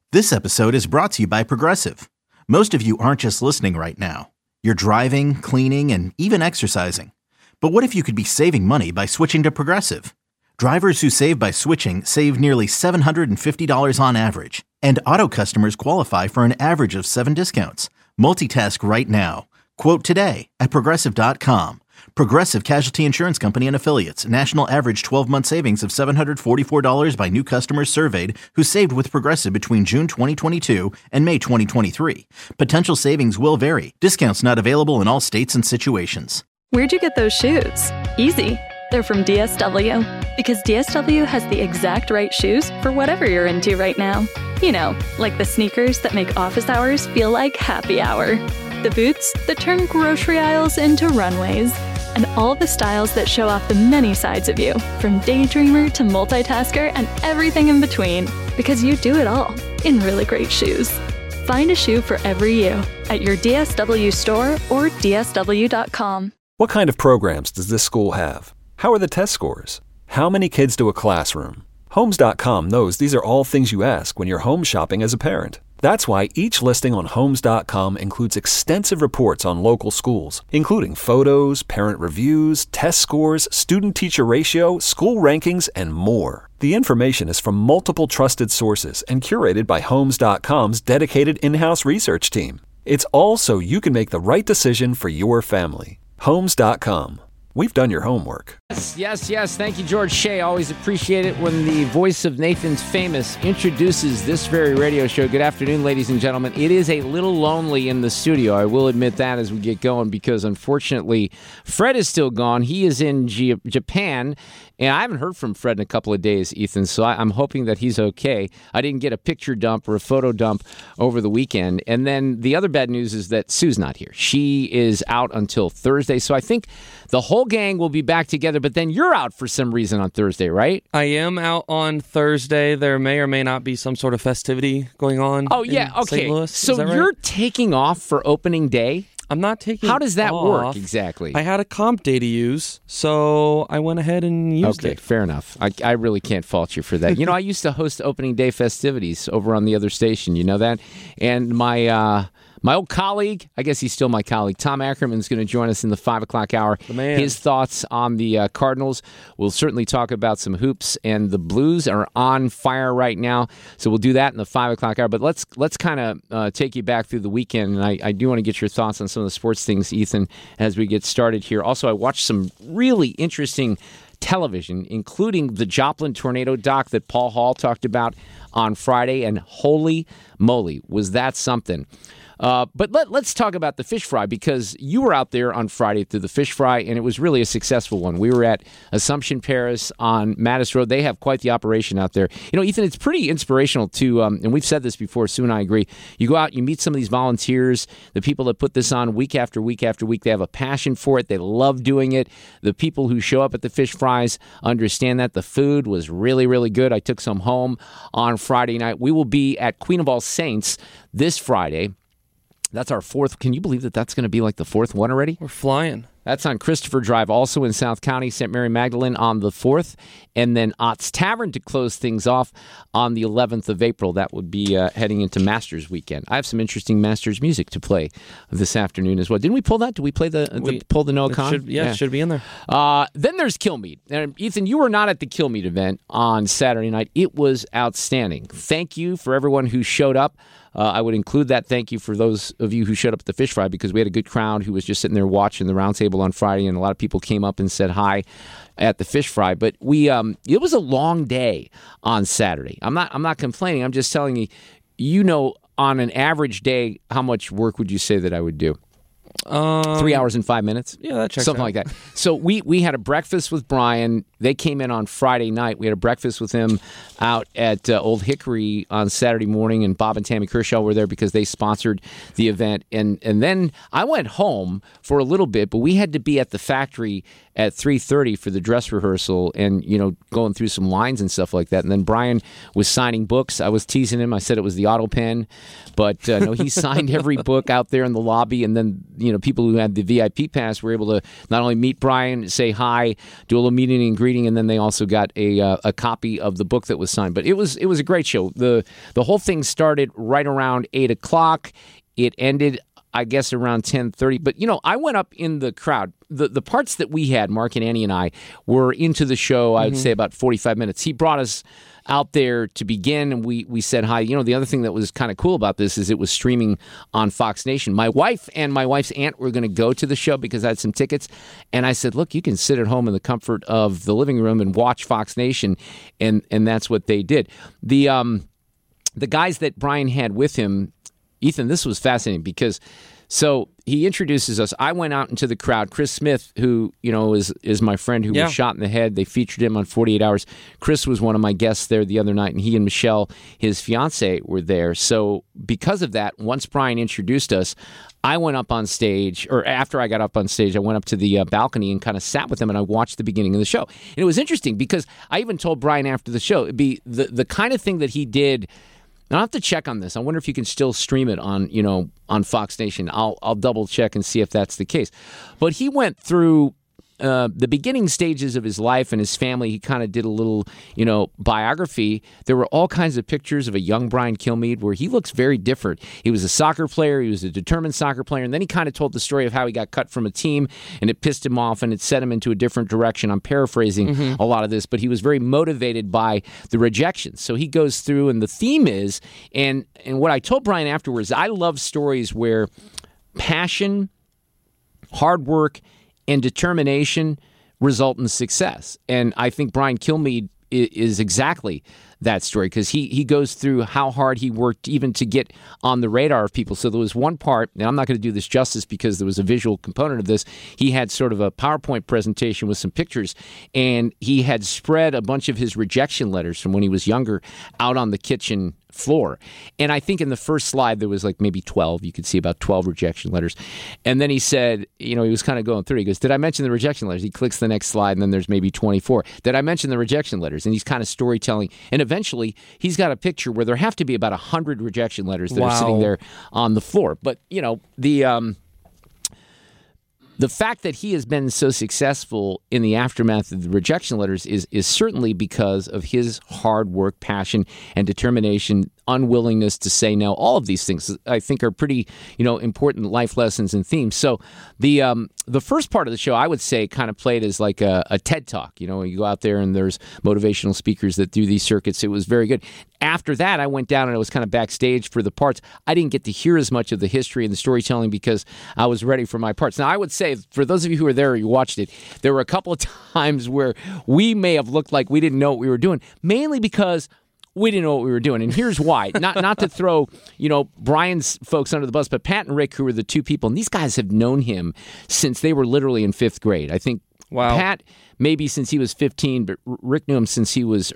This episode is brought to you by Progressive. Most of you aren't just listening right now. You're driving, cleaning, and even exercising. But what if you could be saving money by switching to Progressive? Drivers who save by switching save nearly $750 on average. And auto customers qualify for an average of 7 discounts. Multitask right now. Quote today at Progressive.com. Progressive Casualty Insurance Company and Affiliates. National average 12-month savings of $744 by new customers surveyed who saved with Progressive between June 2022 and May 2023. Potential savings will vary. Discounts not available in all states and situations. Where'd you get those shoes? Easy. They're from DSW. Because DSW has the exact right shoes for whatever you're into right now. You know, like the sneakers that make office hours feel like happy hour. The boots that turn grocery aisles into runways. And all the styles that show off the many sides of you, from daydreamer to multitasker and everything in between. Because you do it all in really great shoes. Find a shoe for every you at your DSW store or DSW.com. What kind of programs does this school have? How are the test scores? How many kids do a classroom? Homes.com knows these are all things you ask when you're home shopping as a parent. That's why each listing on Homes.com includes extensive reports on local schools, including photos, parent reviews, test scores, student-teacher ratio, school rankings, and more. The information is from multiple trusted sources and curated by Homes.com's dedicated in-house research team. It's all so you can make the right decision for your family. Homes.com. We've done your homework. Yes. Thank you, George Shea. Always appreciate it when the voice of Nathan's Famous introduces this very radio show. Good afternoon, ladies and gentlemen. It is a little lonely in the studio. I will admit that as we get going because, unfortunately, Fred is still gone. He is in Japan, and I haven't heard from Fred in a couple of days, Ethan, so I'm hoping that he's okay. I didn't get a picture dump or a photo dump over the weekend. And then the other bad news is that Sue's not here. She is out until Thursday, so I think the whole gang will be back together, but then you're out for some reason on Thursday, right? I am out on Thursday. There may or may not be some sort of festivity going on. Oh, yeah, okay. St. Louis. So you're taking off for opening day? I'm not taking How does that off. work exactly? I had a comp day to use, so I went ahead and used it. Okay, fair enough. I really can't fault you for that. You know, I used to host opening day festivities over on the other station. You know that? And my old colleague, I guess he's still my colleague, Tom Ackerman is going to join us in the 5 o'clock hour. The man. His thoughts on the Cardinals. We'll certainly talk about some hoops, and the Blues are on fire right now. So we'll do that in the 5 o'clock hour. But let's kind of take you back through the weekend, and I do want to get your thoughts on some of the sports things, Ethan, as we get started here. Also, I watched some really interesting television, including the Joplin tornado doc that Paul Hall talked about on Friday, and holy moly, was that something. But let's talk about the fish fry, because you were out there on Friday through the fish fry, and it was really a successful one. We were at Assumption Paris on Mattis Road. They have quite the operation out there. You know, Ethan, it's pretty inspirational to, and we've said this before, Sue and I agree, you go out, you meet some of these volunteers, the people that put this on week after week after week. They have a passion for it. They love doing it. The people who show up at the fish fries understand that. The food was really, really good. I took some home on Friday night. We will be at Queen of All Saints this Friday. That's our fourth. Can you believe that that's going to be like the fourth one already? We're flying. That's on Christopher Drive, also in South County, St. Mary Magdalene on the 4th. And then Ott's Tavern to close things off on the 11th of April. That would be heading into Masters weekend. I have some interesting Masters music to play this afternoon as well. Didn't we pull that? Did we play pull the Noah Khan? It should be in there. Then there's Killmeat. And Ethan, you were not at the Killmeat event on Saturday night. It was outstanding. Thank you for everyone who showed up. I would include that thank you for those of you who showed up at the fish fry, because we had a good crowd who was just sitting there watching the roundtable on Friday, and a lot of people came up and said hi at the fish fry. But it was a long day on Saturday. I'm not complaining. I'm just telling you, you know, on an average day, how much work would you say that I would do? 3 hours and 5 minutes? Yeah, that checks Something out. like that. So we had a breakfast with Brian. They came in on Friday night. We had a breakfast with him out at Old Hickory on Saturday morning, and Bob and Tammy Kershaw were there because they sponsored the event. And then I went home for a little bit, but we had to be at the factory at 3:30 for the dress rehearsal, and going through some lines and stuff like that. And then Brian was signing books. I was teasing him. I said it was the auto pen, but no, he signed every book out there in the lobby. And then people who had the VIP pass were able to not only meet Brian, say hi, do a little meeting and greeting, and then they also got a copy of the book that was signed. But it was a great show. The whole thing started right around 8 o'clock. It ended, I guess, around 10:30. But, I went up in the crowd. The parts that we had, Mark and Annie and I, were into the show, I would say, about 45 minutes. He brought us out there to begin, and we said hi. The other thing that was kind of cool about this is it was streaming on Fox Nation. My wife and my wife's aunt were going to go to the show because I had some tickets, and I said, look, you can sit at home in the comfort of the living room and watch Fox Nation, and that's what they did. The guys that Brian had with him, Ethan, this was fascinating because so he introduces us. I went out into the crowd. Chris Smith, who, is my friend who was shot in the head. They featured him on 48 Hours. Chris was one of my guests there the other night, and he and Michelle, his fiance, were there. So because of that, once Brian introduced us, I went up on stage, or after I got up on stage, I went up to the balcony and kind of sat with him, and I watched the beginning of the show. And it was interesting because I even told Brian after the show, it'd be the kind of thing that he did. Now, I'll have to check on this. I wonder if you can still stream it on Fox Nation. I'll double check and see if that's the case. But he went through the beginning stages of his life and his family. He kind of did a little, biography. There were all kinds of pictures of a young Brian Kilmeade where he looks very different. He was a soccer player. He was a determined soccer player. And then he kind of told the story of how he got cut from a team and it pissed him off and it set him into a different direction. I'm paraphrasing a lot of this, but he was very motivated by the rejection. So he goes through, and the theme is, and what I told Brian afterwards, I love stories where passion, hard work, and determination result in success. And I think Brian Kilmeade is exactly that story because he goes through how hard he worked even to get on the radar of people. So there was one part, and I'm not going to do this justice because there was a visual component of this. He had sort of a PowerPoint presentation with some pictures, and he had spread a bunch of his rejection letters from when he was younger out on the kitchen floor. And I think in the first slide there was like maybe 12. You could see about 12 rejection letters. And then he said, he was kind of going through. He goes, did I mention the rejection letters? He clicks the next slide, and then there's maybe 24. Did I mention the rejection letters? And he's kind of storytelling. And eventually he's got a picture where there have to be about 100 rejection letters that are sitting there on the floor. But, the fact that he has been so successful in the aftermath of the rejection letters is certainly because of his hard work, passion, and determination, unwillingness to say no. All of these things, I think, are pretty, important life lessons and themes. So the first part of the show, I would say, kind of played as like a TED Talk. You go out there and there's motivational speakers that do these circuits. It was very good. After that, I went down and I was kind of backstage for the parts. I didn't get to hear as much of the history and the storytelling because I was ready for my parts. Now, I would say, for those of you who were there or you watched it, there were a couple of times where we may have looked like we didn't know what we were doing, mainly because we didn't know what we were doing. And here's why. Not to throw, Brian's folks under the bus, but Pat and Rick, who were the two people, and these guys have known him since they were literally in 5th grade. I think Pat maybe since he was 15, but Rick knew him since he was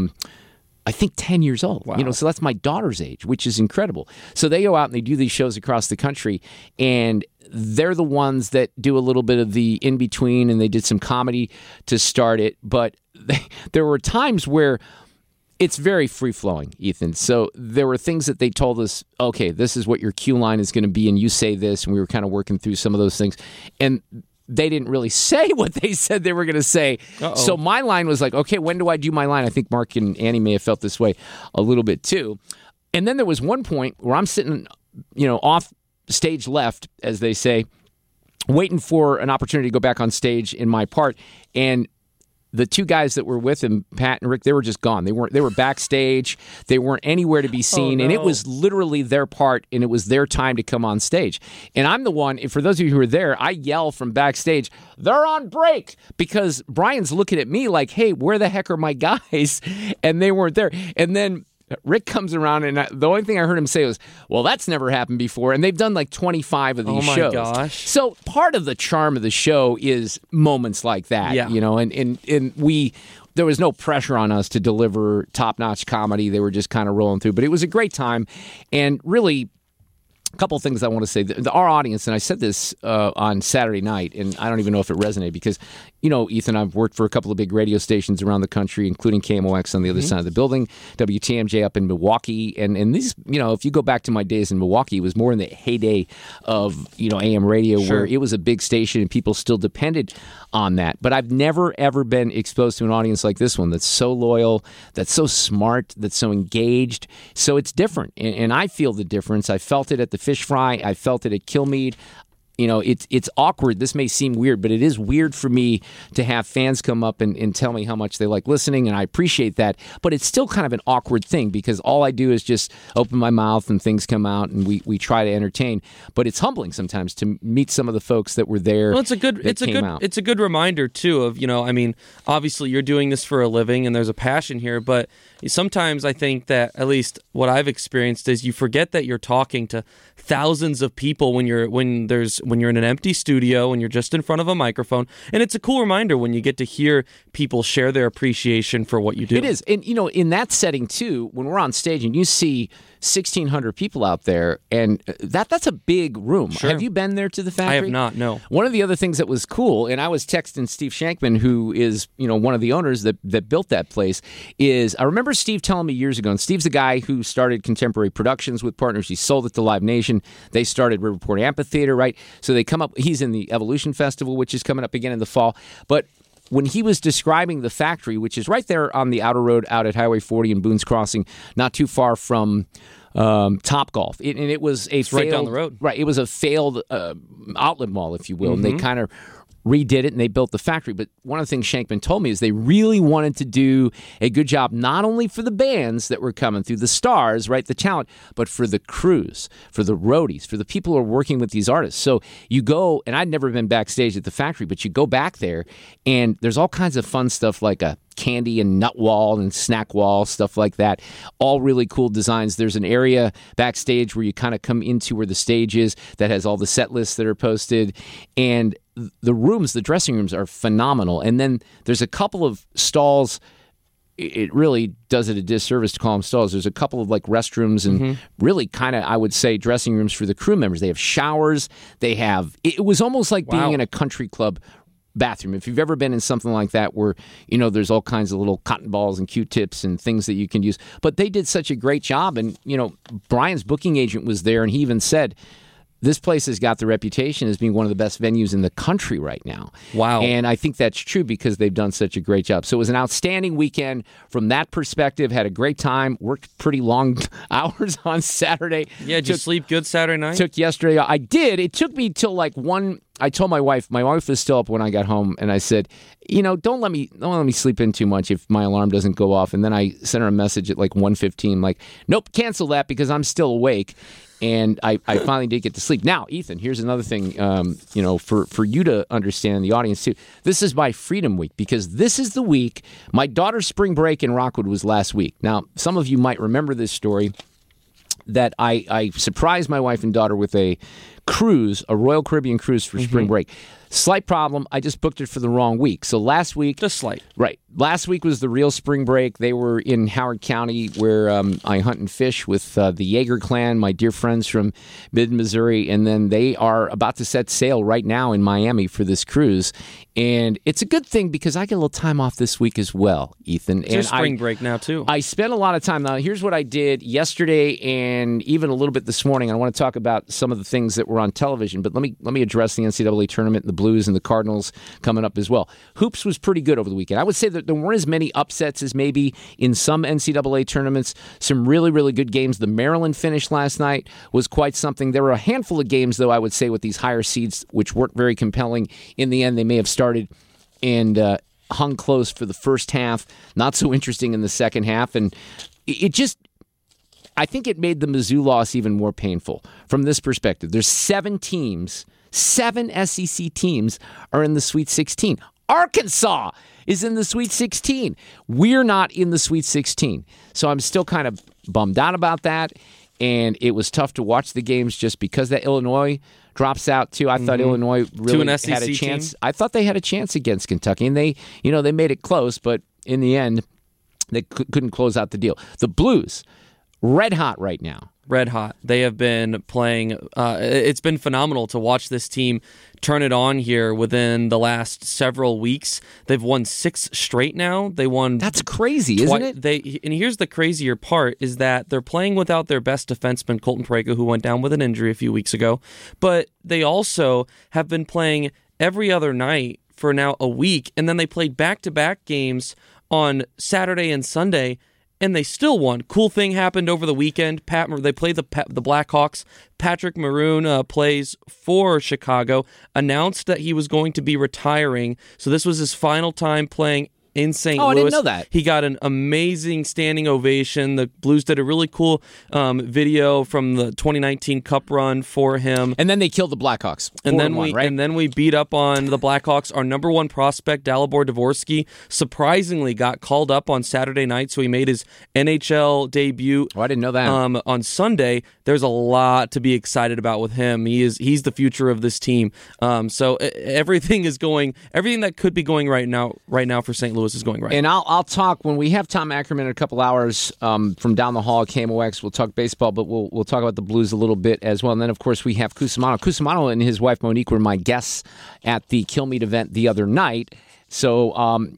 10 years old. Wow. So that's my daughter's age, which is incredible. So they go out and they do these shows across the country, and they're the ones that do a little bit of the in-between, and they did some comedy to start it. But there were times where it's very free-flowing, Ethan. So there were things that they told us, okay, this is what your cue line is going to be, and you say this, and we were kind of working through some of those things. And they didn't really say what they said they were going to say. Uh-oh. So my line was like, okay, when do I do my line? I think Mark and Annie may have felt this way a little bit too. And then there was one point where I'm sitting, off stage left, as they say, waiting for an opportunity to go back on stage in my part. And the two guys that were with him, Pat and Rick, they were just gone. They were backstage. They weren't anywhere to be seen. Oh, no. And it was literally their part, and it was their time to come on stage. And I'm the one, for those of you who were there, I yell from backstage, they're on break, because Brian's looking at me like, hey, where the heck are my guys? And they weren't there. And then Rick comes around, and the only thing I heard him say was, well, that's never happened before. And they've done like 25 of these shows. Oh, my gosh. So part of the charm of the show is moments like that, and there was no pressure on us to deliver top-notch comedy. They were just kind of rolling through. But it was a great time. And really, a couple of things I want to say. Our audience, and I said this on Saturday night, and I don't even know if it resonated because, Ethan, I've worked for a couple of big radio stations around the country, including KMOX on the other side of the building, WTMJ up in Milwaukee. And these, if you go back to my days in Milwaukee, it was more in the heyday of, AM radio where it was a big station and people still depended on that. But I've never, ever been exposed to an audience like this one that's so loyal, that's so smart, that's so engaged. So it's different. And I feel the difference. I felt it at the Fish Fry. I felt it at Kilmeade. It's awkward. This may seem weird, but it is weird for me to have fans come up and tell me how much they like listening, and I appreciate that. But it's still kind of an awkward thing because all I do is just open my mouth and things come out, and we try to entertain. But it's humbling sometimes to meet some of the folks that were there. Well, it's a good reminder too of obviously you're doing this for a living, and there's a passion here, but sometimes I think that at least what I've experienced is you forget that you're talking to thousands of people when you're in an empty studio and you're just in front of a microphone. And it's a cool reminder when you get to hear people share their appreciation for what you do. It is. And, in that setting, too, when we're on stage and you see 1,600 people out there, and that's a big room. Sure. Have you been there to the factory? I have not, no. One of the other things that was cool, and I was texting Steve Shankman, who is, one of the owners that built that place, is I remember Steve telling me years ago, and Steve's the guy who started Contemporary Productions with partners. He sold it to Live Nation. They started Riverport Amphitheater, right? So they come up, he's in the Evolution Festival, which is coming up again in the fall. But when he was describing the factory, which is right there on the outer road out at Highway 40 in Boone's Crossing, not too far from Topgolf, and it was a failed, right down the road. Right, it was a failed outlet mall, if you will, and they kind of redid it and they built the factory. But one of the things Shankman told me is they really wanted to do a good job, not only for the bands that were coming through, the stars, right, the talent, but for the crews, for the roadies, for the people who are working with these artists. So you go, and I'd never been backstage at the factory, but you go back there and there's all kinds of fun stuff like a candy and nut wall and snack wall, stuff like that. All really cool designs. There's an area backstage where you kind of come into where the stage is that has all the set lists that are posted. And the rooms, the dressing rooms are phenomenal. And then there's a couple of stalls. It really does it a disservice to call them stalls. There's a couple of like restrooms and really kind of, I would say, dressing rooms for the crew members. They have showers. It was almost like being in a country club bathroom. If you've ever been in something like that where, there's all kinds of little cotton balls and Q-tips and things that you can use. But they did such a great job. And, Brian's booking agent was there, and he even said, this place has got the reputation as being one of the best venues in the country right now. Wow. And I think that's true because they've done such a great job. So it was an outstanding weekend from that perspective. Had a great time. Worked pretty long hours on Saturday. Yeah, did you sleep good Saturday night? Took yesterday. I did. It took me till like 1. I told my wife was still up when I got home, and I said, don't let me sleep in too much if my alarm doesn't go off. And then I sent her a message at like 1:15, like, nope, cancel that because I'm still awake. And I finally did get to sleep. Now, Ethan, here's another thing, for you to understand, the audience too. This is my Freedom Week because this is the week. My daughter's spring break in Rockwood was last week. Now, some of you might remember this story that I surprised my wife and daughter with a cruise, a Royal Caribbean cruise for spring break. Slight problem. I just booked it for the wrong week. So last week... Just slight. Right. Last week was the real spring break. They were in Howard County where I hunt and fish with the Yeager clan, my dear friends from mid-Missouri. And then they are about to set sail right now in Miami for this cruise. And it's a good thing because I get a little time off this week as well, Ethan. It's your spring break now, too. I spent a lot of time. Now, here's what I did yesterday and even a little bit this morning. I want to talk about some of the things that were on television, but let me address the NCAA tournament, the Blues and the Cardinals coming up as well. Hoops was pretty good over the weekend. I would say that there weren't as many upsets as maybe in some NCAA tournaments. Some really, really good games. The Maryland finish last night was quite something. There were a handful of games, though, I would say, with these higher seeds, which weren't very compelling. In the end, they may have started and hung close for the first half. Not so interesting in the second half. And it just... I think it made the Mizzou loss even more painful from this perspective. There's 7 teams, 7 SEC teams are in the Sweet 16. Arkansas is in the Sweet 16. We're not in the Sweet 16. So I'm still kind of bummed out about that. And it was tough to watch the games just because that Illinois drops out too. I thought Illinois really had a chance. Team? I thought they had a chance against Kentucky, and they made it close, but in the end, they couldn't close out the deal. The Blues, red hot right now. red hot. They have been playing. It's been phenomenal to watch this team turn it on here within the last several weeks. They've won 6 straight now. They won. That's crazy, isn't it? And here's the crazier part is that they're playing without their best defenseman, Colton Parayko, who went down with an injury a few weeks ago. But they also have been playing every other night for now a week, and then they played back-to-back games on Saturday and Sunday, and they still won. Cool thing happened over the weekend. They played the Blackhawks. Patrick Maroon plays for Chicago, announced that he was going to be retiring. So this was his final time playing in St. Louis. I didn't know that. He got an amazing standing ovation. The Blues did a really cool video from the 2019 Cup run for him. And then they killed the Blackhawks. And then we beat up on the Blackhawks. Our number one prospect, Dalibor Dvorsky, surprisingly got called up on Saturday night, so he made his NHL debut. Oh, I didn't know that. On Sunday. There's a lot to be excited about with him. He's the future of this team. So everything that could be going right now for St. Louis is going right. And I'll talk when we have Tom Ackerman in a couple hours from down the hall at KMOX. We'll talk baseball, but we'll talk about the Blues a little bit as well. And then, of course, we have Cusimano. Cusimano and his wife Monique were my guests at the Kill Meat event the other night. So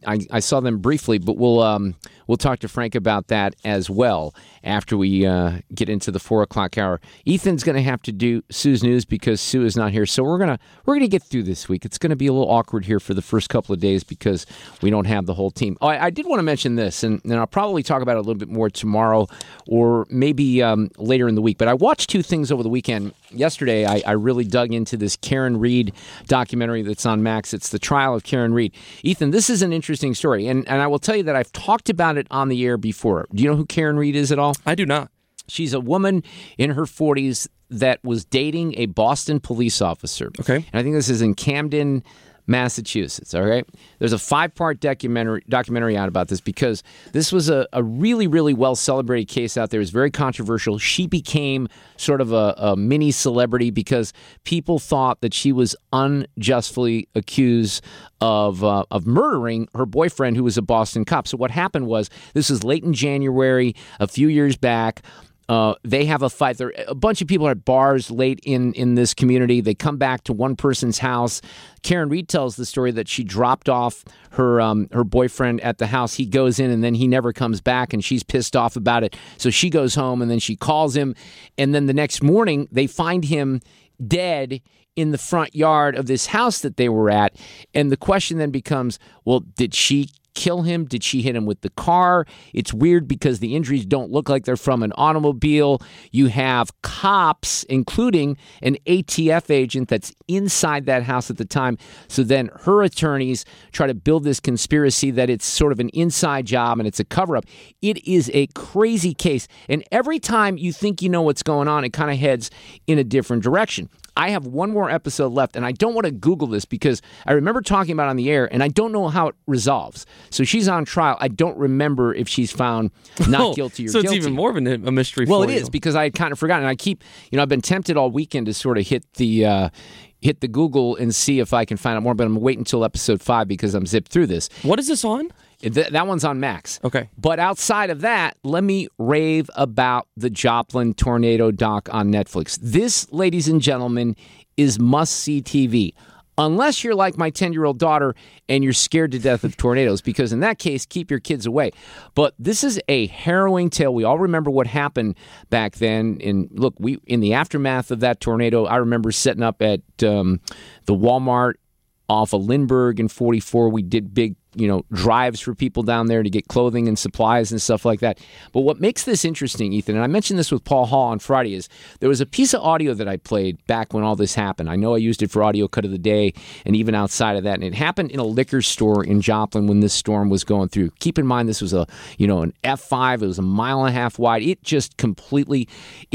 I saw them briefly, but we'll talk to Frank about that as well after we get into the 4 o'clock hour. Ethan's going to have to do Sue's news because Sue is not here. So we're gonna get through this week. It's going to be a little awkward here for the first couple of days because we don't have the whole team. Oh, I did want to mention this, and I'll probably talk about it a little bit more tomorrow or maybe later in the week. But I watched 2 things over the weekend. Yesterday, I really dug into this Karen Read documentary that's on Max. It's the trial of Karen Read. Ethan, this is an interesting story, and I will tell you that I've talked about it on the air before. Do you know who Karen Read is at all? I do not. She's a woman in her 40s that was dating a Boston police officer. Okay. And I think this is in Camden, Massachusetts, all right? There's a 5-part documentary out about this because this was a really, really well-celebrated case out there. It was very controversial. She became sort of a mini celebrity because people thought that she was unjustly accused of murdering her boyfriend, who was a Boston cop. So what happened was, this was late in January, a few years back. They have a fight. A bunch of people are at bars late in this community. They come back to one person's house. Karen Read tells the story that she dropped off her boyfriend at the house. He goes in and then he never comes back, and she's pissed off about it. So she goes home and then she calls him. And then the next morning they find him dead in the front yard of this house that they were at. And the question then becomes, well, did she kill him? Did she hit him with the car? It's weird because the injuries don't look like they're from an automobile. You have cops, including an ATF agent that's inside that house at the time. So then her attorneys try to build this conspiracy that it's sort of an inside job and it's a cover-up. It is a crazy case. And every time you think you know what's going on, it kind of heads in a different direction. I have one more episode left, and I don't want to Google this because I remember talking about it on the air, and I don't know how it resolves. So she's on trial. I don't remember if she's found not guilty or so guilty. It's even more of a mystery well, for you. Well, it is because I had kind of forgotten. And I've been tempted all weekend to sort of hit the Google and see if I can find out more, but I'm going to wait until episode 5 because I'm zipped through this. What is this on? That one's on Max. Okay. But outside of that, let me rave about the Joplin tornado doc on Netflix. This, ladies and gentlemen, is must-see TV. Unless you're like my 10-year-old daughter and you're scared to death of tornadoes, because in that case, keep your kids away. But this is a harrowing tale. We all remember what happened back then. And look, in the aftermath of that tornado, I remember setting up at the Walmart off of Lindbergh in 44. We did big, drives for people down there to get clothing and supplies and stuff like that. But what makes this interesting, Ethan, and I mentioned this with Paul Hall on Friday, is there was a piece of audio that I played back when all this happened. I know I used it for Audio Cut of the Day and even outside of that. And it happened in a liquor store in Joplin when this storm was going through. Keep in mind, this was an F5. It was a 1.5 miles wide. It just completely...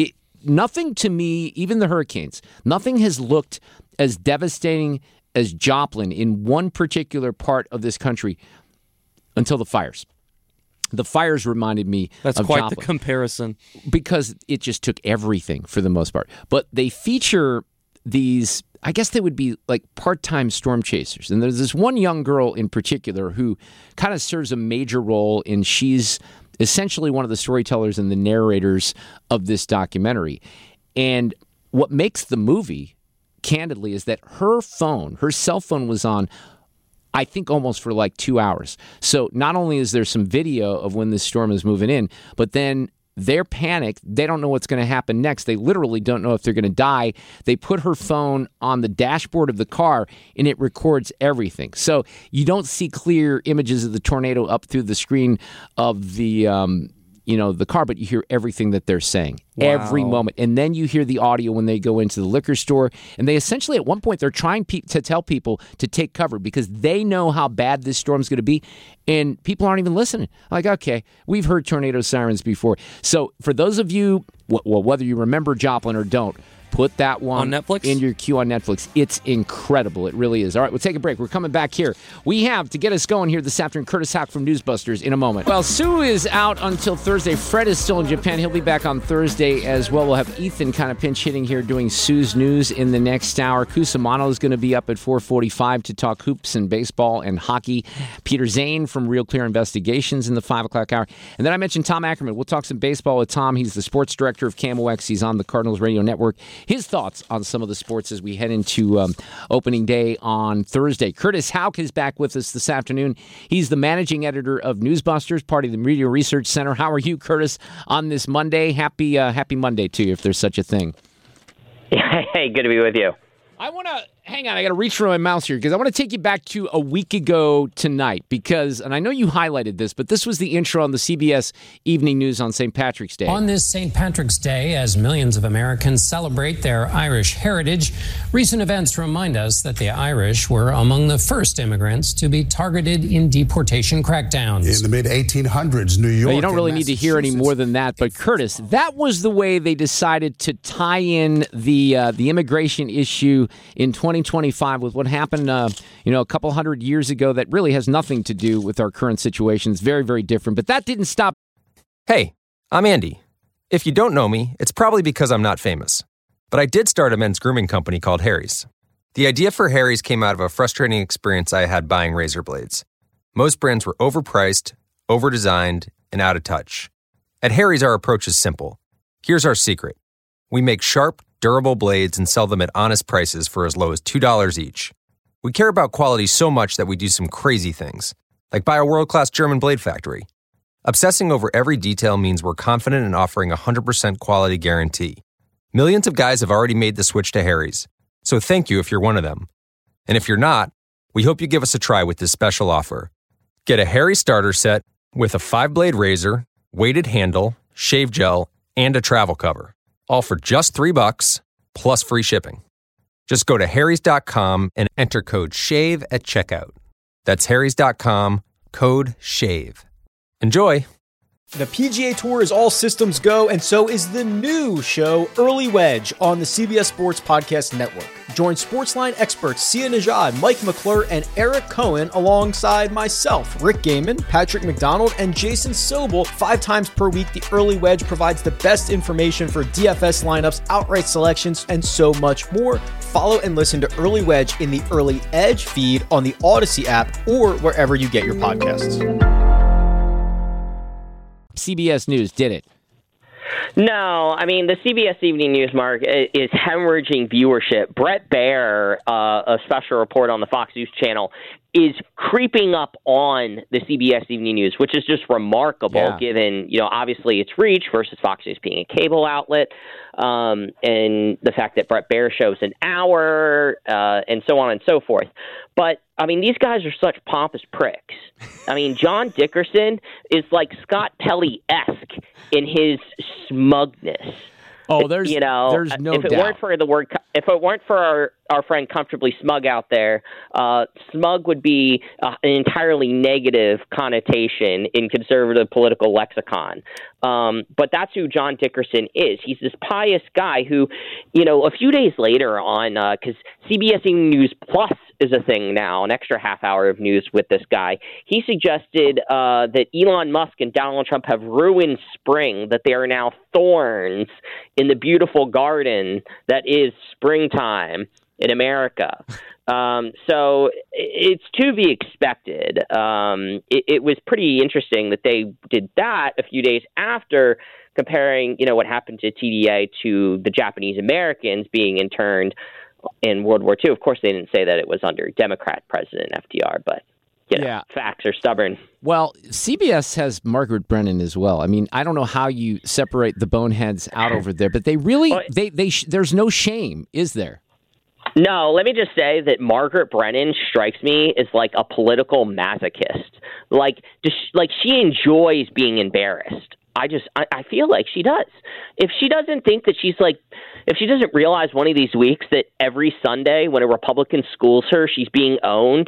Nothing to me, even the hurricanes, nothing has looked as devastating as Joplin in one particular part of this country until the fires. The fires reminded me That's of quite Joplin. The comparison. Because it just took everything for the most part. But they feature these, I guess they would be like part-time storm chasers. And there's this one young girl in particular who kind of serves a major role, and she's essentially one of the storytellers and the narrators of this documentary. And what makes the movie, candidly, is that her cell phone was on, I think, almost for like 2 hours. So not only is there some video of when this storm is moving in, but then they're panicked. They don't know what's going to happen next. They literally don't know if they're going to die. They put her phone on the dashboard of the car, and it records everything. So you don't see clear images of the tornado up through the screen of the the car, but you hear everything that they're saying. Wow. Every moment. And then you hear the audio when they go into the liquor store. And they essentially, at one point, they're trying to tell people to take cover because they know how bad this storm's going to be. And people aren't even listening. Like, okay, we've heard tornado sirens before. So for those of you, whether you remember Joplin or don't, put that one on Netflix? In your queue on Netflix. It's incredible. It really is. All right, we'll take a break. We're coming back here. We have, to get us going here this afternoon, Curtis Houck from Newsbusters in a moment. Well, Sue is out until Thursday. Fred is still in Japan. He'll be back on Thursday as well. We'll have Ethan kind of pinch hitting here doing Sue's News in the next hour. Cusimano is going to be up at 4:45 to talk hoops and baseball and hockey. Peter Zane from Real Clear Investigations in the 5 o'clock hour. And then I mentioned Tom Ackerman. We'll talk some baseball with Tom. He's the sports director of KMOX. He's on the Cardinals Radio Network. His thoughts on some of the sports as we head into opening day on Thursday. Curtis Houck is back with us this afternoon. He's the managing editor of Newsbusters, part of the Media Research Center. How are you, Curtis, on this Monday? Happy Monday to you, if there's such a thing. Hey, good to be with you. I want to, hang on, I got to reach for my mouse here because I want to take you back to a week ago tonight because, and I know you highlighted this, but this was the intro on the CBS Evening News on St. Patrick's Day. On this St. Patrick's Day, as millions of Americans celebrate their Irish heritage, recent events remind us that the Irish were among the first immigrants to be targeted in deportation crackdowns. In the mid-1800s, New York. Well, you don't really need to hear any more than that, but Curtis, that was the way they decided to tie in the immigration issue in 2025 with what happened, a couple hundred years ago that really has nothing to do with our current situation. It's very, very different. But that didn't stop. Hey, I'm Andy. If you don't know me, it's probably because I'm not famous. But I did start a men's grooming company called Harry's. The idea for Harry's came out of a frustrating experience I had buying razor blades. Most brands were overpriced, overdesigned, and out of touch. At Harry's, our approach is simple. Here's our secret. We make sharp, durable blades and sell them at honest prices for as low as $2 each. We care about quality so much that we do some crazy things, like buy a world-class German blade factory. Obsessing over every detail means we're confident in offering a 100% quality guarantee. Millions of guys have already made the switch to Harry's, so thank you if you're one of them. And if you're not, we hope you give us a try with this special offer. Get a Harry's starter set with a 5-blade razor, weighted handle, shave gel, and a travel cover. All for just $3 plus free shipping. Just go to harrys.com and enter code SHAVE at checkout. That's harrys.com, code SHAVE. Enjoy! The PGA Tour is all systems go, and so is the new show, Early Wedge, on the CBS Sports Podcast Network. Join Sportsline experts Sia Nejad, Mike McClure, and Eric Cohen alongside myself, Rick Gaiman, Patrick McDonald, and Jason Sobel 5 times per week. The Early Wedge provides the best information for DFS lineups, outright selections, and so much more. Follow and listen to Early Wedge in the Early Edge feed on the Odyssey app or wherever you get your podcasts. CBS News did it. No, I mean, the CBS Evening News, Mark, is hemorrhaging viewership. Brett Baer, a special report on the Fox News channel, is creeping up on the CBS Evening News, which is just remarkable given, obviously its reach versus Fox News being a cable outlet, and the fact that Brett Baer shows an hour, and so on and so forth. But, I mean, these guys are such pompous pricks. I mean, John Dickerson is like Scott Pelley-esque in his smugness. Oh, there's no if it doubt. If it weren't for our friend Comfortably Smug out there, smug would be an entirely negative connotation in conservative political lexicon. But that's who John Dickerson is. He's this pious guy who, a few days later on, because CBS Evening News Plus is a thing now, an extra half hour of news with this guy, he suggested that Elon Musk and Donald Trump have ruined spring, that they are now thorns in the beautiful garden that is springtime in America. So it's to be expected. It was pretty interesting that they did that a few days after comparing, what happened to TDA to the Japanese Americans being interned in World War II. Of course, they didn't say that it was under Democrat President FDR, but facts are stubborn. Well, CBS has Margaret Brennan as well. I mean, I don't know how you separate the boneheads out over there, but they really, there's no shame, is there? No, let me just say that Margaret Brennan strikes me as like a political masochist. Like she enjoys being embarrassed. I feel like she does. If she doesn't think that if she doesn't realize one of these weeks that every Sunday when a Republican schools her, she's being owned,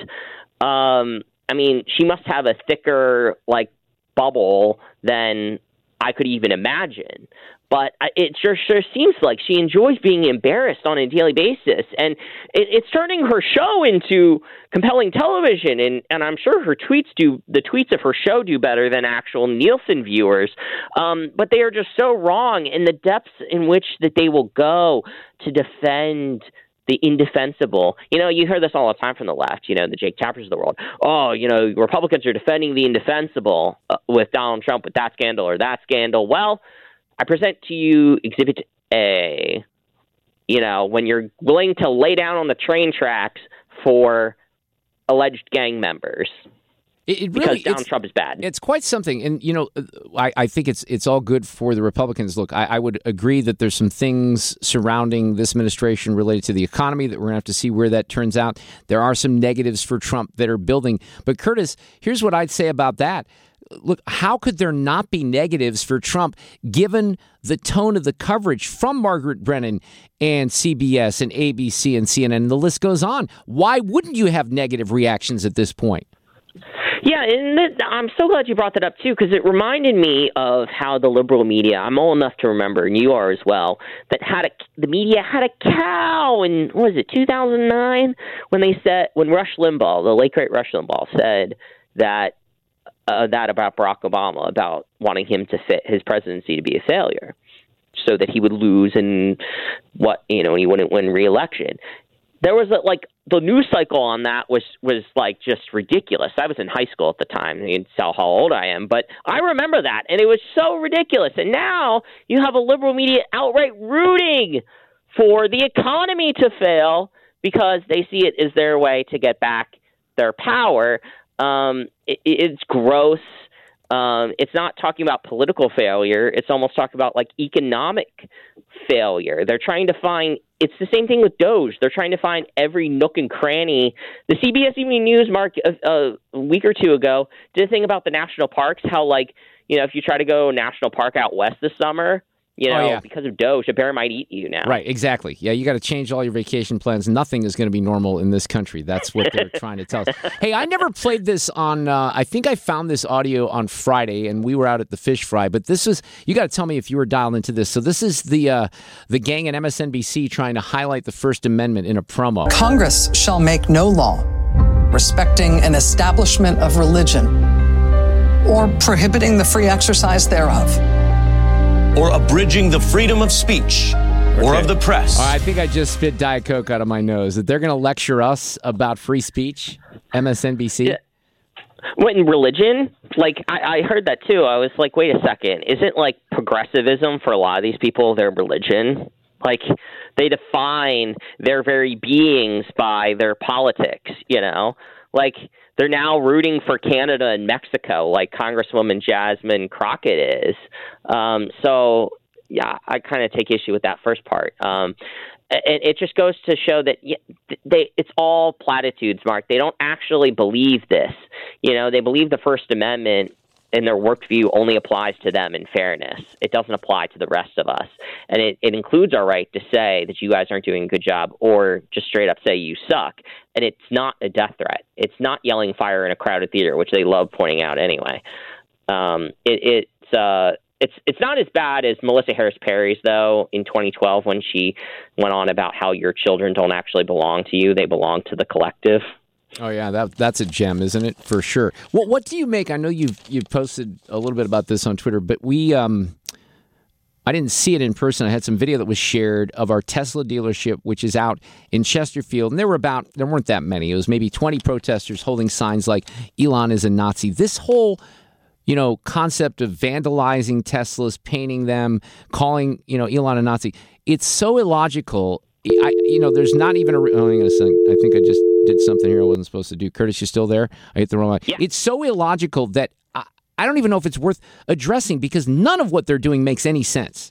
she must have a thicker bubble than I could even imagine. But it sure seems like she enjoys being embarrassed on a daily basis. And it's turning her show into compelling television. And I'm sure the tweets of her show do better than actual Nielsen viewers. But they are just so wrong in the depths in which that they will go to defend the indefensible. You hear this all the time from the left, the Jake Tappers of the world. Oh, Republicans are defending the indefensible with Donald Trump with that scandal or that scandal. Well, I present to you Exhibit A, when you're willing to lay down on the train tracks for alleged gang members. Because Donald Trump is bad. It's quite something. And, I think it's all good for the Republicans. Look, I would agree that there's some things surrounding this administration related to the economy that we're going to have to see where that turns out. There are some negatives for Trump that are building. But, Curtis, here's what I'd say about that. Look, how could there not be negatives for Trump given the tone of the coverage from Margaret Brennan and CBS and ABC and CNN, and the list goes on? Why wouldn't you have negative reactions at this point? Yeah, and I'm so glad you brought that up, too, because it reminded me of how the liberal media, I'm old enough to remember, and you are as well, that the media had a cow in, 2009? When Rush Limbaugh, the late great Rush Limbaugh, said that about Barack Obama, about wanting him to fit his presidency to be a failure so that he would lose and he wouldn't win re-election. There was the news cycle on that was just ridiculous. I was in high school at the time. You can tell how old I am, but I remember that, and it was so ridiculous. And now you have a liberal media outright rooting for the economy to fail because they see it as their way to get back their power. It's gross. It's not talking about political failure. It's almost talking about economic failure. They're trying to find. It's the same thing with Doge. They're trying to find every nook and cranny. The CBS Evening News, Mark, a week or two ago, did a thing about the national parks. How if you try to go national park out west this summer, because of Doge, a bear might eat you now. Right, exactly. Yeah, you got to change all your vacation plans. Nothing is going to be normal in this country. That's what they're trying to tell us. Hey, I never played this on, I think I found this audio on Friday, and we were out at the fish fry, but this was, you got to tell me if you were dialed into this. So this is the gang at MSNBC trying to highlight the First Amendment in a promo. Congress shall make no law respecting an establishment of religion or prohibiting the free exercise thereof, or abridging the freedom of speech or of the press. I think I just spit Diet Coke out of my nose. That they're going to lecture us about free speech, MSNBC? Yeah. When religion, I heard that too. I was like, wait a second. Isn't progressivism for a lot of these people their religion? They define their very beings by their politics, they're now rooting for Canada and Mexico, like Congresswoman Jasmine Crockett is. So, yeah, I kind of take issue with that first part. And it just goes to show that it's all platitudes, Mark. They don't actually believe this. They believe the First Amendment and their worldview only applies to them in fairness. It doesn't apply to the rest of us. And it includes our right to say that you guys aren't doing a good job or just straight up say you suck. And it's not a death threat. It's not yelling fire in a crowded theater, which they love pointing out anyway. It's not as bad as Melissa Harris Perry's, though, in 2012 when she went on about how your children don't actually belong to you. They belong to the collective. Oh, yeah, that's a gem, isn't it? For sure. What do you make? I know you've posted a little bit about this on Twitter, but I didn't see it in person. I had some video that was shared of our Tesla dealership, which is out in Chesterfield. And there weren't that many. It was maybe 20 protesters holding signs like Elon is a Nazi. This whole, concept of vandalizing Teslas, painting them, calling, Elon a Nazi, it's so illogical. There's not even hang on a second. I think I just did something here I wasn't supposed to do. Curtis, you still there? I hit the wrong one. Yeah. It's so illogical that I don't even know if it's worth addressing because none of what they're doing makes any sense.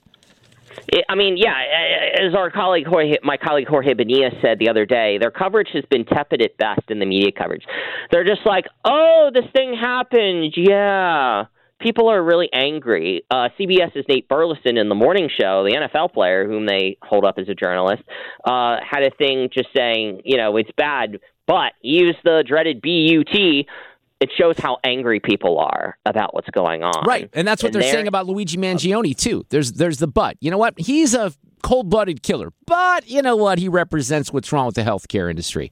As my colleague Jorge Bonilla said the other day, their coverage has been tepid at best in the media coverage. They're just like, oh, this thing happened. Yeah. People are really angry. CBS's Nate Burleson in the morning show, the NFL player whom they hold up as a journalist, had a thing just saying, it's bad, but he used the dreaded BUT. It shows how angry people are about what's going on. Right, and that's what they're saying about Luigi Mangione, too. There's the but. You know what? He's a cold-blooded killer. But you know what? He represents what's wrong with the healthcare industry.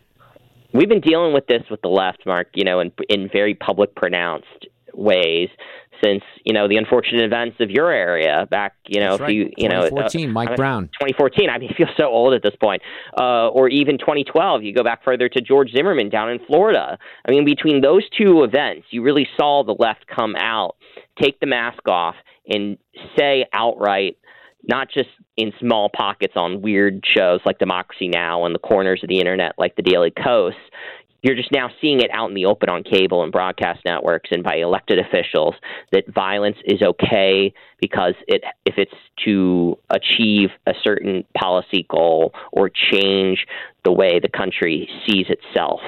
We've been dealing with this with the left, Mark, in very public, pronounced ways since, the unfortunate events of your area back, That's right. 2014, Mike Brown. 2014, I feel so old at this point. Or even 2012, you go back further to George Zimmerman down in Florida. Between those two events, you really saw the left come out, take the mask off, and say outright, not just in small pockets on weird shows like Democracy Now! And the corners of the internet like the Daily Kos. You're just now seeing it out in the open on cable and broadcast networks and by elected officials that violence is okay because if it's to achieve a certain policy goal or change the way the country sees itself.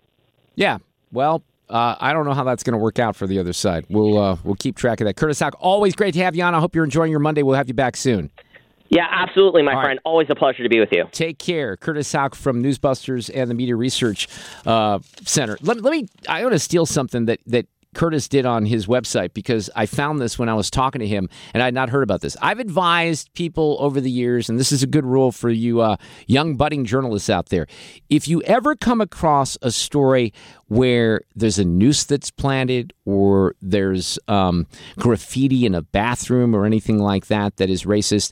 Yeah, well, I don't know how that's going to work out for the other side. We'll keep track of that. Curtis Houck, always great to have you on. I hope you're enjoying your Monday. We'll have you back soon. Yeah, absolutely, my friend. Always a pleasure to be with you. Take care. Curtis Houck from Newsbusters and the Media Research Center. I want to steal something that Curtis did on his website because I found this when I was talking to him, and I had not heard about this. I've advised people over the years, and this is a good rule for you young budding journalists out there. If you ever come across a story where there's a noose that's planted or there's graffiti in a bathroom or anything like that is racist,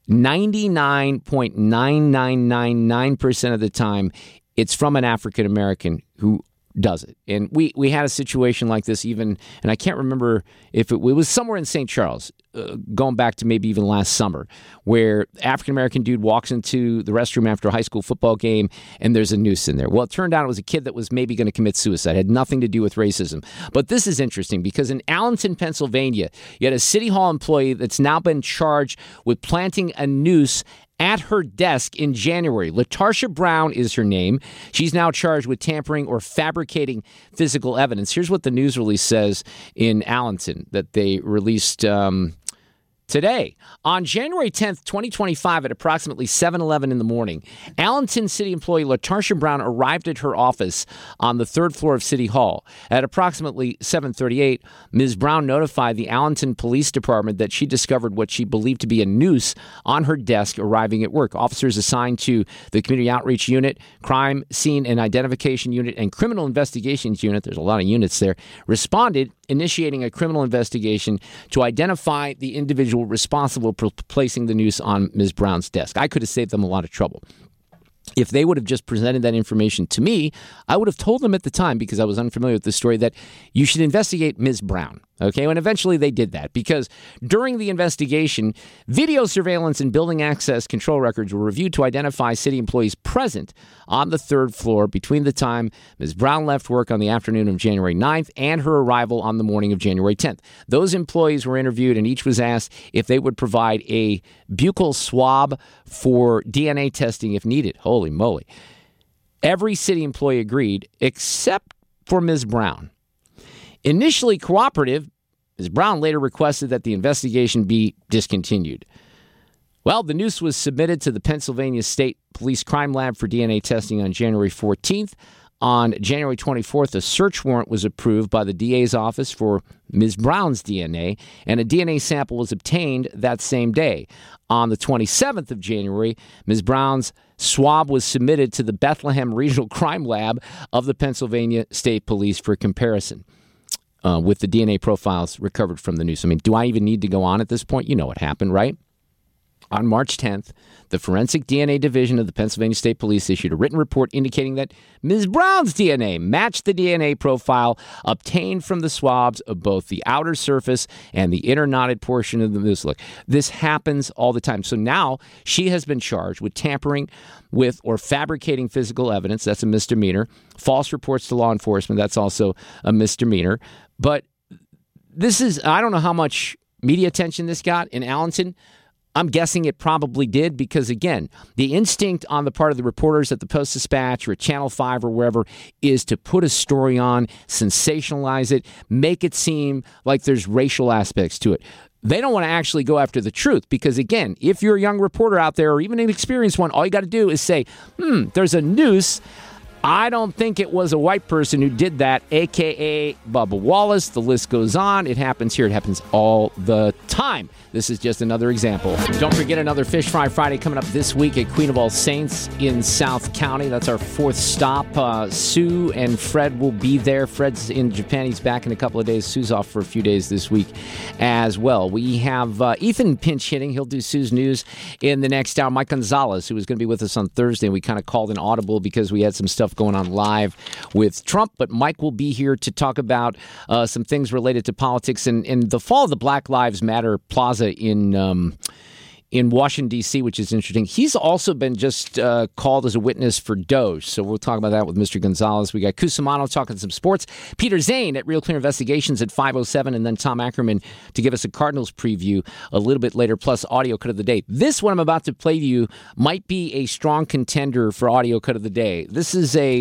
99.9999% of the time, it's from an African American who does it. And we had a situation like this even, and I can't remember if it was somewhere in St. Charles, going back to maybe even last summer, where African-American dude walks into the restroom after a high school football game and there's a noose in there. Well, it turned out it was a kid that was maybe going to commit suicide. It had nothing to do with racism. But this is interesting because in Allenton, Pennsylvania, you had a City Hall employee that's now been charged with planting a noose at her desk in January. LaTarsha Brown is her name. She's now charged with tampering or fabricating physical evidence. Here's what the news release says in Allenton that they released today. On January 10th, 2025, at approximately 7:11 in the morning, Allenton City employee LaTarsha Brown arrived at her office on the third floor of City Hall. At approximately 7:38, Ms. Brown notified the Allenton Police Department that she discovered what she believed to be a noose on her desk arriving at work. Officers assigned to the Community Outreach Unit, Crime Scene and Identification Unit, and Criminal Investigations Unit, there's a lot of units there, responded, initiating a criminal investigation to identify the individual responsible for placing the noose on Ms. Brown's desk. I could have saved them a lot of trouble. If they would have just presented that information to me, I would have told them at the time, because I was unfamiliar with the story, that you should investigate Ms. Brown. Okay, and eventually they did that because during the investigation, video surveillance and building access control records were reviewed to identify city employees present on the third floor between the time Ms. Brown left work on the afternoon of January 9th and her arrival on the morning of January 10th. Those employees were interviewed and each was asked if they would provide a buccal swab for DNA testing if needed. Holy moly. Every city employee agreed except for Ms. Brown. Initially cooperative, Ms. Brown later requested that the investigation be discontinued. Well, the noose was submitted to the Pennsylvania State Police Crime Lab for DNA testing on January 14th. On January 24th, a search warrant was approved by the DA's office for Ms. Brown's DNA, and a DNA sample was obtained that same day. On the 27th of January, Ms. Brown's swab was submitted to the Bethlehem Regional Crime Lab of the Pennsylvania State Police for comparison. with the DNA profiles recovered from the news. I mean, do I even need to go on at this point? You know what happened, right? On March 10th, the Forensic DNA Division of the Pennsylvania State Police issued a written report indicating that Ms. Brown's DNA matched the DNA profile obtained from the swabs of both the outer surface and the inner knotted portion of the moose. Look, this happens all the time. So now she has been charged with tampering with or fabricating physical evidence. That's a misdemeanor. False reports to law enforcement. That's also a misdemeanor. But this is, I don't know how much media attention this got in Allenton. I'm guessing it probably did because, again, the instinct on the part of the reporters at the Post-Dispatch or at Channel 5 or wherever is to put a story on, sensationalize it, make it seem like there's racial aspects to it. They don't want to actually go after the truth because, again, if you're a young reporter out there or even an experienced one, all you got to do is say, there's a noose. I don't think it was a white person who did that, a.k.a. Bubba Wallace. The list goes on. It happens here. It happens all the time. This is just another example. Don't forget another Fish Fry Friday coming up this week at Queen of All Saints in South County. That's our fourth stop. Sue and Fred will be there. Fred's in Japan. He's back in a couple of days. Sue's off for a few days this week as well. We have Ethan pinch hitting. He'll do Sue's news in the next hour. Mike Gonzalez, who was going to be with us on Thursday, and we kind of called an audible because we had some stuff going on live with Trump. But Mike will be here to talk about some things related to politics and the fall of the Black Lives Matter Plaza in Washington, D.C., which is interesting. He's also been just called as a witness for Doge, so we'll talk about that with Mr. Gonzalez. We got Cusimano talking some sports, Peter Zane at Real Clear Investigations at 5:07, and then Tom Ackerman to give us a Cardinals preview a little bit later, plus audio cut of the day. This one I'm about to play to you might be a strong contender for audio cut of the day. This is a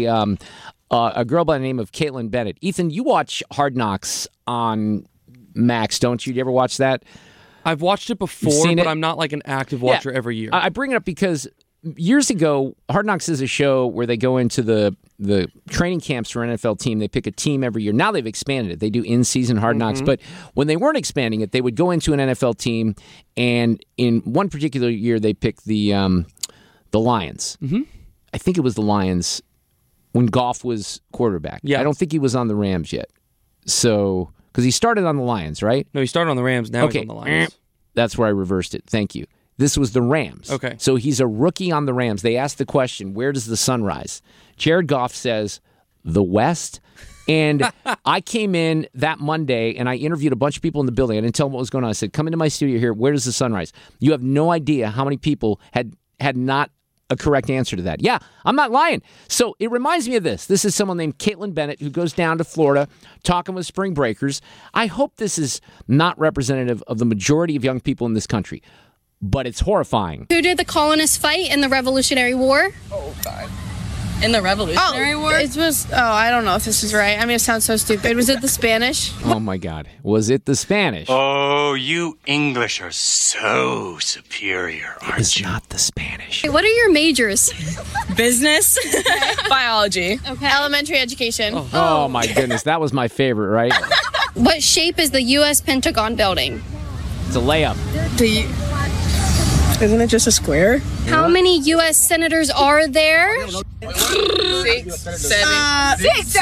girl by the name of Caitlin Bennett. Ethan, you watch Hard Knocks on Max, don't you? Do you ever watch that? I've watched it before, but I'm not like an active watcher every year. I bring it up because years ago, Hard Knocks is a show where they go into the training camps for an NFL team. They pick a team every year. Now they've expanded it. They do in-season Hard Knocks. But when they weren't expanding it, they would go into an NFL team, and in one particular year, they picked the Lions. Mm-hmm. I think it was the Lions when Goff was quarterback. Yeah. I don't think he was on the Rams yet. So... because he started on the Lions, right? No, he started on the Rams. Now he's on the Lions. That's where I reversed it. Thank you. This was the Rams. Okay. So he's a rookie on the Rams. They asked the question, where does the sun rise? Jared Goff says, the West. And I came in that Monday, and I interviewed a bunch of people in the building. I didn't tell them what was going on. I said, come into my studio here. Where does the sun rise? You have no idea how many people had not a correct answer to that. Yeah, I'm not lying. So it reminds me of this. This is someone named Caitlin Bennett who goes down to Florida talking with spring breakers. I hope this is not representative of the majority of young people in this country, but it's horrifying. Who did the colonists fight in the Revolutionary War? Oh, God. In the Revolutionary War? It was, I don't know if this is right. I mean, it sounds so stupid. Was it the Spanish? Oh, my God. Was it the Spanish? Oh, you English are so superior, aren't you? It was not the Spanish. What are your majors? Business. Biology. Okay. Elementary education. Oh, my goodness. That was my favorite, right? What shape is the U.S. Pentagon building? It's a layup. Isn't it just a square? How many U.S. senators are there? 6, 7.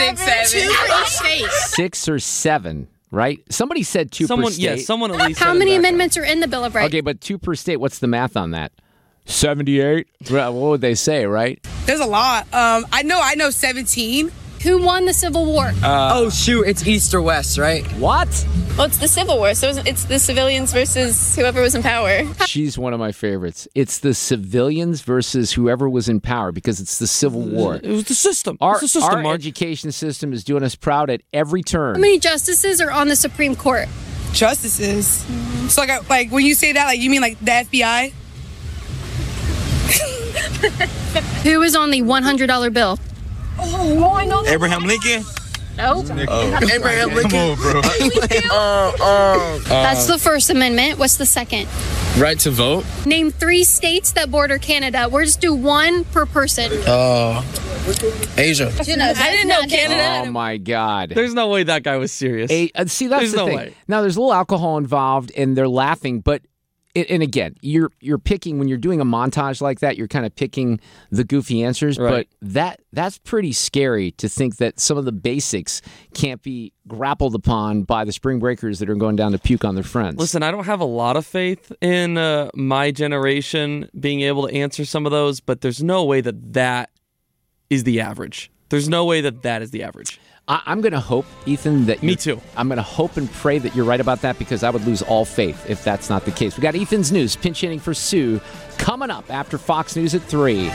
6 or 7, right? Somebody said 2 per state. Yeah, someone at least How said many that. amendments are in the Bill of Rights? Okay, but 2 per state. What's the math on that? 78? What would they say, right? There's a lot. I know 17. Who won the Civil War? Oh, shoot, it's East or West, right? What? Well, it's the Civil War, so it's the civilians versus whoever was in power. She's one of my favorites. It's the civilians versus whoever was in power because it's the Civil War. It was the system. Our Mark. education system is doing us proud at every turn. How many justices are on the Supreme Court? Justices? So, like when you say that, like you mean like the FBI? Who is on the $100 bill? Oh, I know that. Abraham Lincoln? Nope. Abraham Lincoln. Come on, bro. That's the First Amendment. What's the second? Right to vote? Name 3 states that border Canada. We'll just do 1 per person. Asia. I didn't know Canada. Oh, my God. There's no way that guy was serious. See, that's There's the no thing. way. Now, there's a little alcohol involved, and they're laughing, but And again, you're picking, when you're doing a montage like that, you're kind of picking the goofy answers, Right. but that's pretty scary to think that some of the basics can't be grappled upon by the spring breakers that are going down to puke on their friends. Listen, I don't have a lot of faith in my generation being able to answer some of those, but there's no way that is the average. There's no way that is the average. I'm going to hope, Ethan, that... Me too. I'm going to hope and pray that you're right about that, because I would lose all faith if that's not the case. We got Ethan's News, pinch hitting for Sue, coming up after Fox News at 3.